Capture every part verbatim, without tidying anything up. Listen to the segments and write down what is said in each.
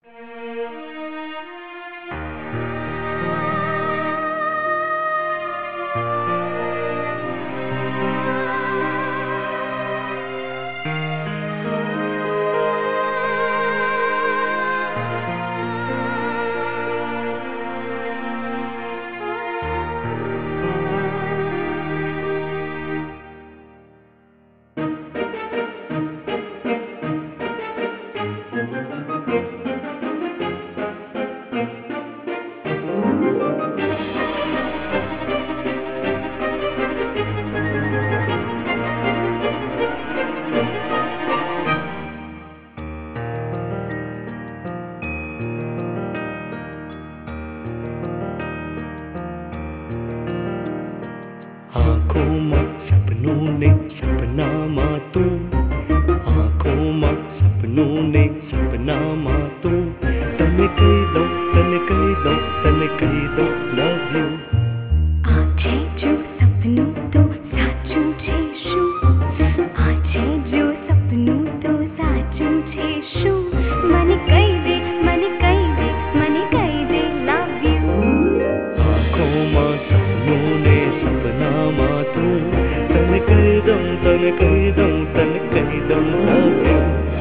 आँखों में सपनों ने सपनामा तू, आँखों में सपनों ने सपनामा तू, तने कही दो तने कही दो तने कही दो लव यू। આજે જો સપનું તો સાચું છે શું? આજે જો સપનું તો સાચું છે શું? મને કહી દે મને કહી દે મને કહી દે લવ યુ। आँखों में सपनों ने सपनामा तू, तने कही दो तने कही दो तने कही दो लव यू।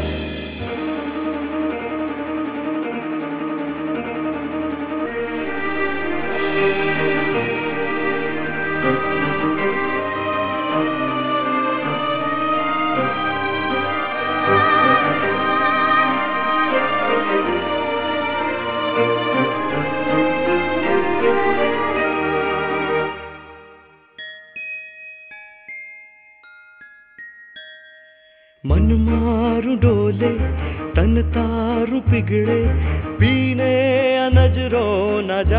मन मारू डोले तन तारू पिघले, पीने नजरो न जा।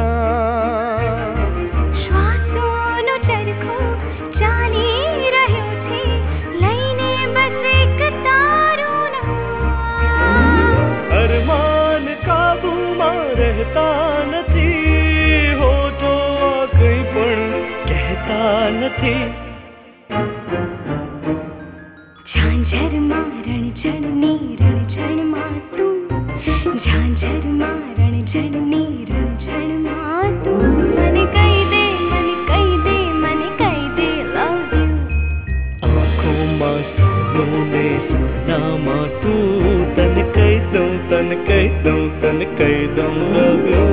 શ્વાસોનો ચરખો ચાલી રહ્યો છે, લઈને બસ એક તારું નામ। अरमान काबूમાં રહેતા નથી, હોઠો કંઈ પણ કહેતા નથી। ઝાંઝરમાં રણઝણની રણઝણમાં તું, ઝાંઝરમાં રણઝણની રણઝણમાં તું, મને કહી દે મને કહી દે મને કહી દે લવ યુ। आँखों में सपनों ने सपनामा तू, तने कही दूं तने कही दूं तने कही दूं लव यू।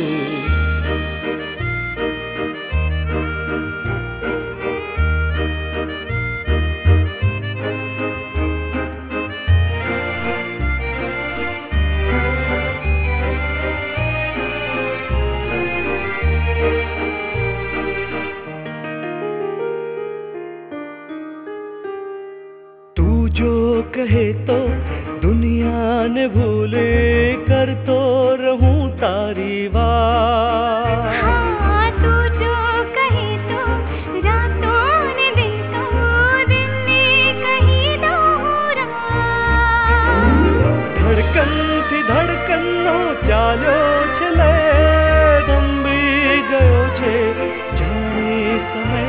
तू जो कहे तो दुनिया ने भूले, कर तो रहूं तारी बात। हाँ तू जो कहे तो रातों ने दिन तो दिन ने कही दो रात। धड़कन थी धड़कन नो चालो चले, थंभी गयो छे जाने समय।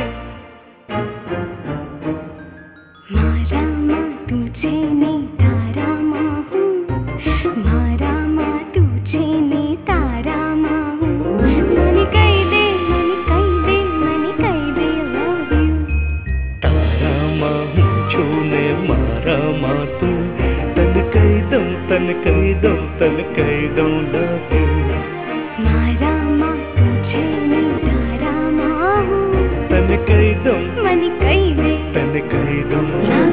મારામાં તું છે ને તારામાં હું, મારામાં તું છે ને તારામાં હું, મને કહી દે મને કહી દે મને કહી દે લવ યુ। तारामा हूँ छू ने मारामा तू, तने कही दूं तने कही दूं तने कही दूं लव यू। મારામાં તું છે ને તારામાં હું, तने कही दूं મને કહી દે तने कही दूं લવ